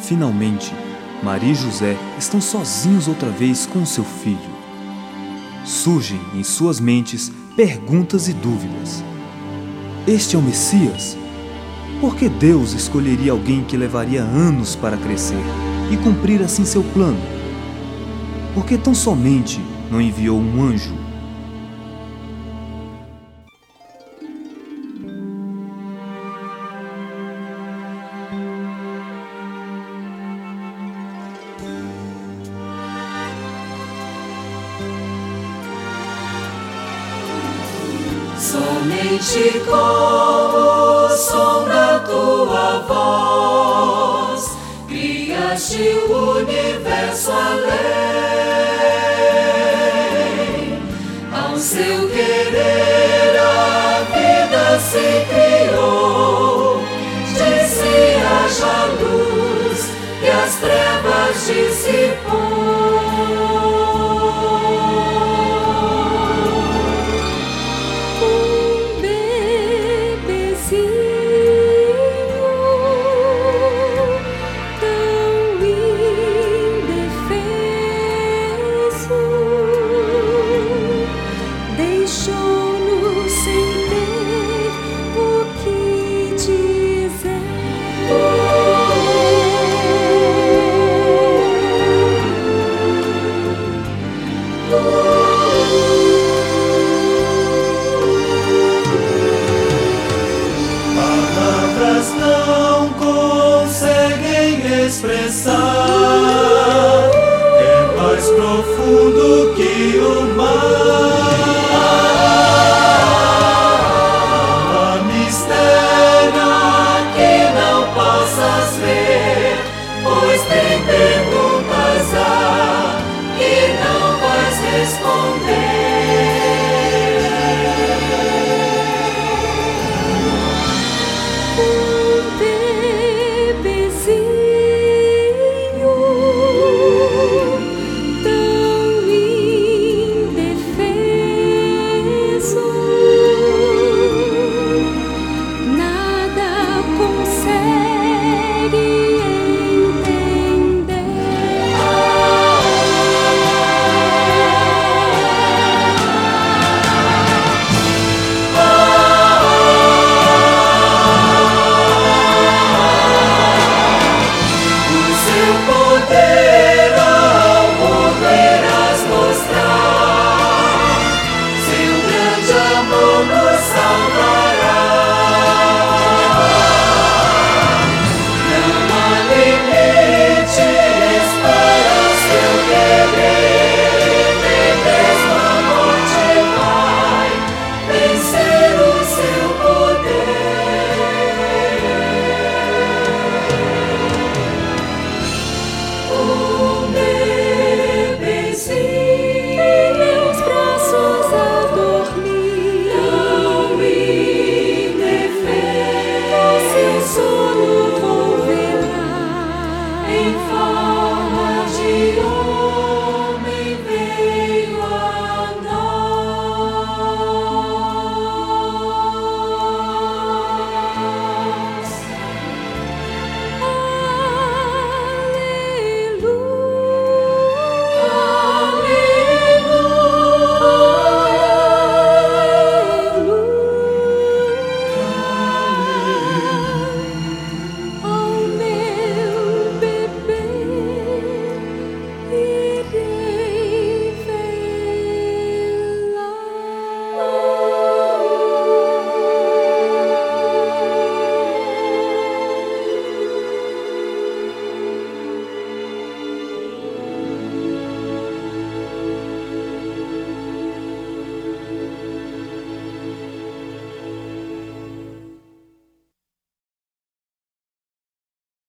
Finalmente, Maria e José estão sozinhos outra vez com seu filho. Surgem em suas mentes perguntas e dúvidas. Este é o Messias? Por que Deus escolheria alguém que levaria anos para crescer e cumprir assim seu plano? Por que tão somente não enviou um anjo? Somente com o som da tua voz criaste o universo além, ao seu querer